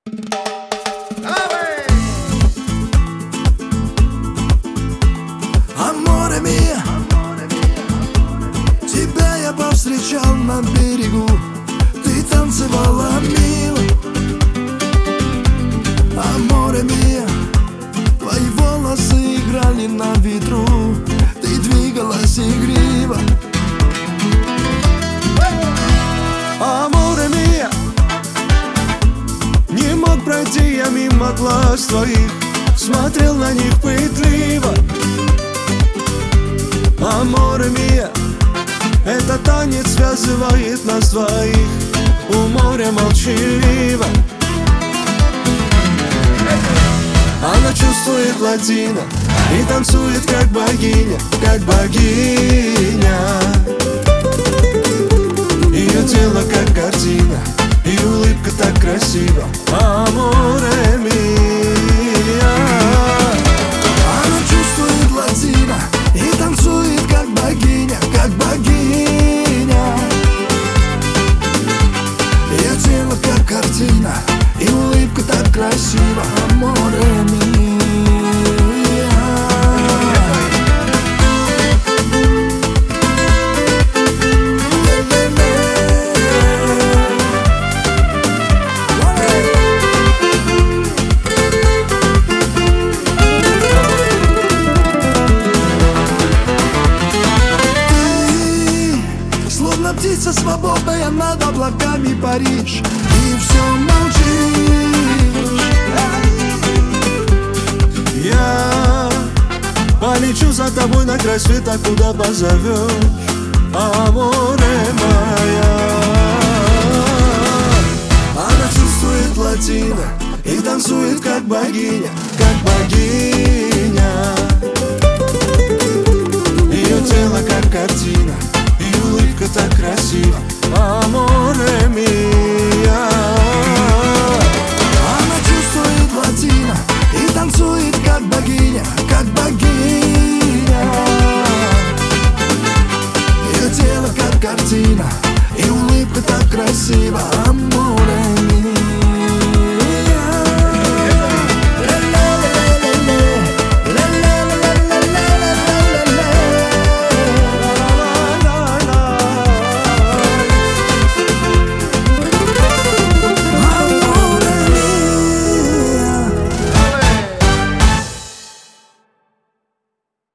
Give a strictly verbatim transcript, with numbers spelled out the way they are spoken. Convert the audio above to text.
Аморе мия, тебя я повстречал на берегу, ты танцевала мило. Аморе мия, твои волосы играли на ветру, ты двигалась игриво. Аморе мия, не мог пройти я мимо глаз твоих, смотрел на них пытливо. Аморе мия, этот танец связывает нас двоих у моря молчаливо. Она чувствует латино и танцует как богиня, как богиня. Ее тело как картина, и улыбка так красива. Аморе мия. Она чувствует латино и танцует как богиня, как богиня. Ее тело как картина, и улыбка так красива. Аморе мия. Птица свободная над облаками паришь, и все молчишь. Я полечу за тобой на край света, куда позовешь, аморе моя. Она чувствует латино и танцует как богиня, как богиня. Ее тело как картина, и улыбка так красива. Аморе мия. Она чувствует латино и танцует как богиня, как богиня. Ее тело как картина, и улыбка так красива. Аморе